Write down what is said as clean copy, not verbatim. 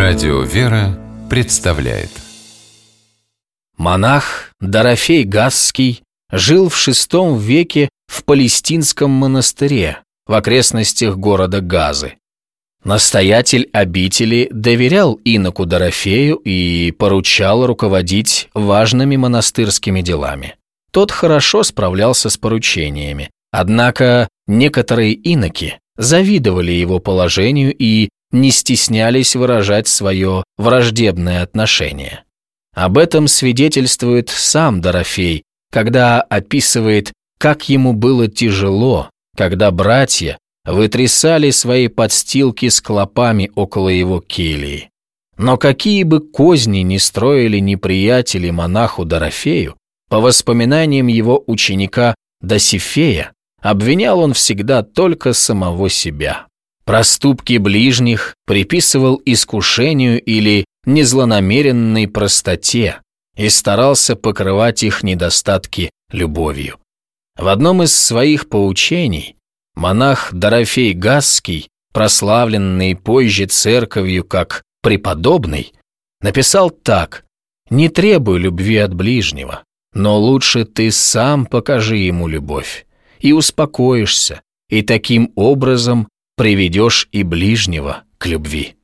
Радио «Вера» представляет. Монах Дорофей Газский жил в VI веке в Палестинском монастыре в окрестностях города Газы. Настоятель обители доверял иноку Дорофею и поручал руководить важными монастырскими делами. Тот хорошо справлялся с поручениями, однако некоторые иноки завидовали его положению и не стеснялись выражать свое враждебное отношение. Об этом свидетельствует сам Дорофей, когда описывает, как ему было тяжело, когда братья вытрясали свои подстилки с клопами около его кельи. Но какие бы козни ни строили неприятели монаху Дорофею, по воспоминаниям его ученика Досифея, обвинял он всегда только самого себя. Проступки ближних приписывал искушению или незлонамеренной простоте и старался покрывать их недостатки любовью. В одном из своих поучений монах Дорофей Газский, прославленный позже церковью как преподобный, написал так: «Не требуй любви от ближнего, но лучше ты сам покажи ему любовь, и успокоишься, и таким образом приведешь и ближнего к любви».